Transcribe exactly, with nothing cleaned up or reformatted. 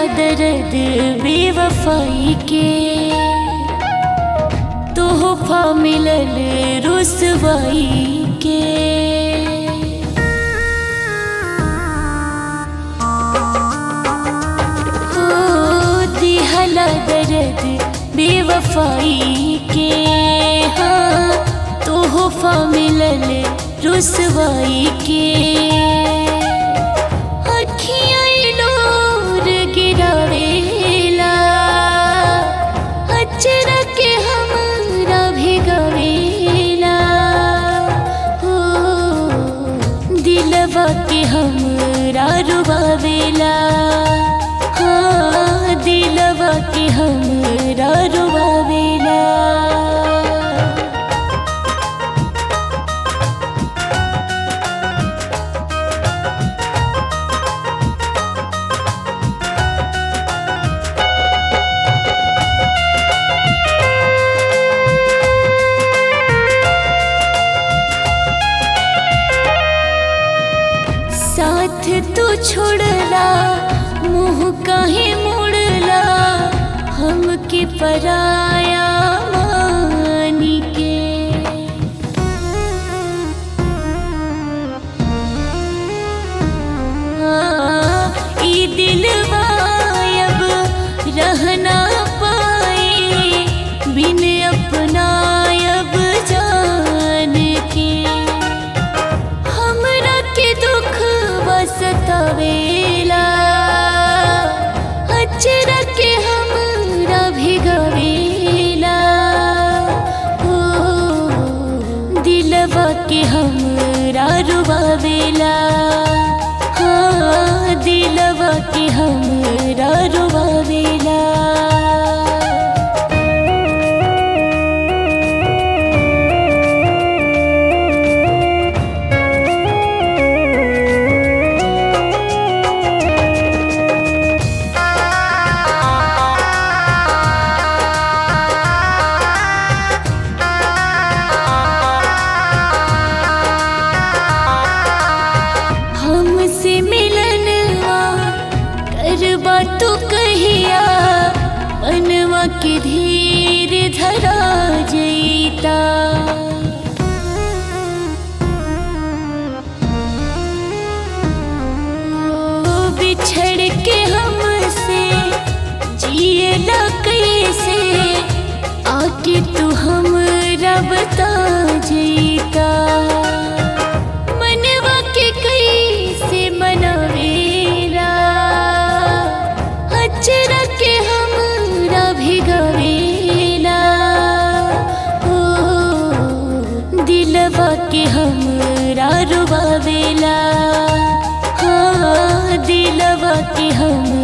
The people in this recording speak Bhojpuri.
दर्द बेवफाई के, तोहफा मिलल रुसवाई के। हो दिहला दर्द बेवफाई के, हाँ तोहफा मिलल रुसवाई के। अखियाँ लोर गिरावेला, अचरा के हमरा भिगावेला। हो दिलवा के हमरा रुबावेला, हाँ दिलवा के हमरा रुबावेला। साथ तू छोड़ला, मुँह काहे मोड़ला, हमके पराया मानी के। हाँ ई दिलवा अब रह ना पाए, बिन अपना अब जान के। हमरा के दुख सतावेला, अचरा के हमरा भिगावेला। हो दिलवा के हमरा रुबावेला, हाँ दिलवा के हमरा रुबावेला। हमसे मिलनवा करबा तू कहिया, मनवा के धीर धरा जईता। ओ बिछड़ के हमसे जियला कैसे, आके तू हमरा बता जईता। अचरा के हमरा भिगावेला, हो दिलवा के हमरा रुबावेला, हाँ दिलवा के हम